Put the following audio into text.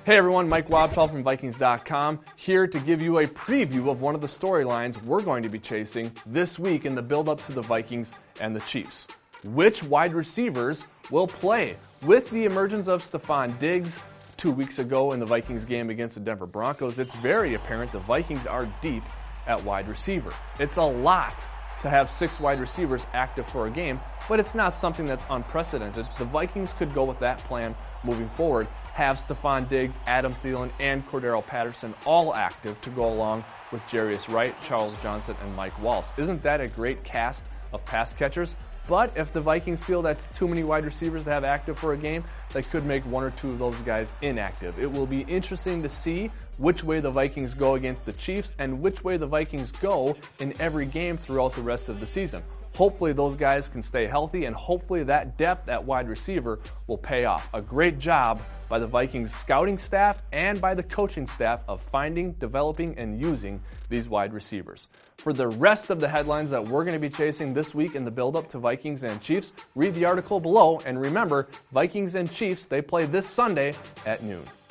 Hey everyone, Mike Wobschall from Vikings.com here to give you a preview of one of the storylines we're going to be chasing this week in the build-up to the Vikings and the Chiefs. Which wide receivers will play? With the emergence of Stefon Diggs 2 weeks ago in the Vikings game against the Denver Broncos, it's very apparent the Vikings are deep at wide receiver. It's a lot to have 6 wide receivers active for a game, but it's not something that's unprecedented. The Vikings could go with that plan moving forward, have Stefon Diggs, Adam Thielen, and Cordarrelle Patterson all active to go along with Jarius Wright, Charles Johnson, and Mike Wallace. Isn't that a great cast of pass catchers? But if the Vikings feel that's too many wide receivers to have active for a game, they could make 1 or 2 of those guys inactive. It will be interesting to see which way the Vikings go against the Chiefs and which way the Vikings go in every game throughout the rest of the season. Hopefully those guys can stay healthy, and hopefully that depth at wide receiver will pay off. A great job by the Vikings scouting staff and by the coaching staff of finding, developing, and using these wide receivers. For the rest of the headlines that we're going to be chasing this week in the build-up to Vikings and Chiefs, read the article below, and remember, Vikings and Chiefs, they play this Sunday at noon.